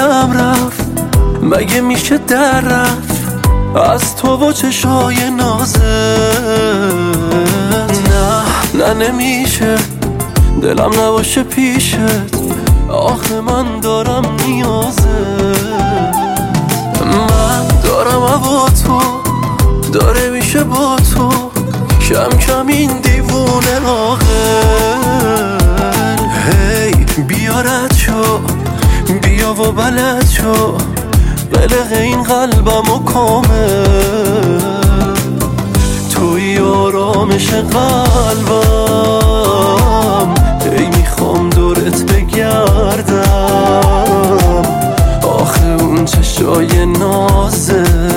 دلم رفت، مگه میشه در رفت از تو و چشای نازت؟ نه نمیشه دلم نباشه پیشت، آخه من دارم نیازت. من دارم با تو، داره میشه با تو کم کم این دیوونه عاقل. هی بیا رد شو، بیا و بلد شو، قلق این قلبم و کامل. توی آرامش قلبم، هی میخوام دورت بگردم، آخه اون چشای نازت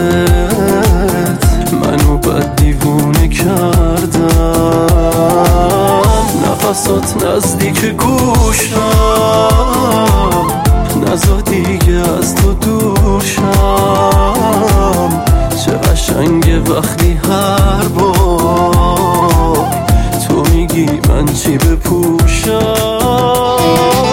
منو بد دیوونه کردم. نفسات نزدیک گوشم، نزا دیگه از تو دور شم. چه قشنگه وقتی هر بار تو میگی من چی بپوشم.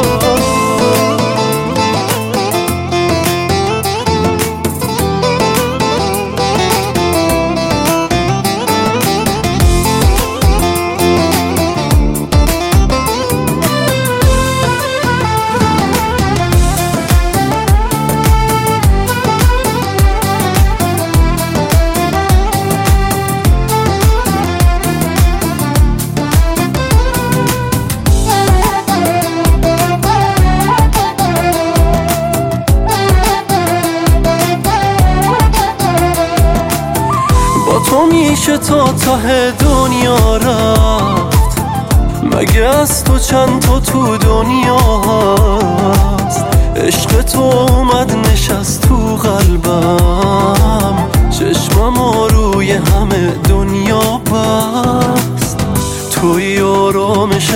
تو میشه تا ته دنیا رفت، مگه از تو چند تا تو دنیا هست؟ عشق تو اومد نشست تو قلبم، چشمم روی همه دنیا بست. توی آرامش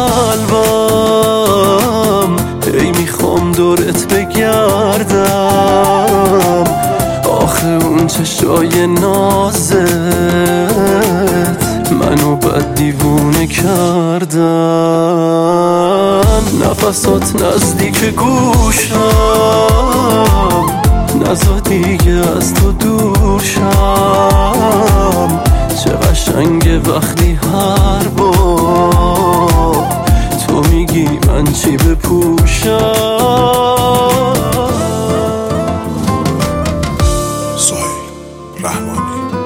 قلبم، ای میخوام دورت بگردم، آخه اون چشای نازت منو بد دیوونه کردن. نفسات نزدیک گوشم، نزا دیگه از تو دور شم. چه قشنگه وقتی هر بار تو میگی من چی بپوشم. سهیل رحمانی.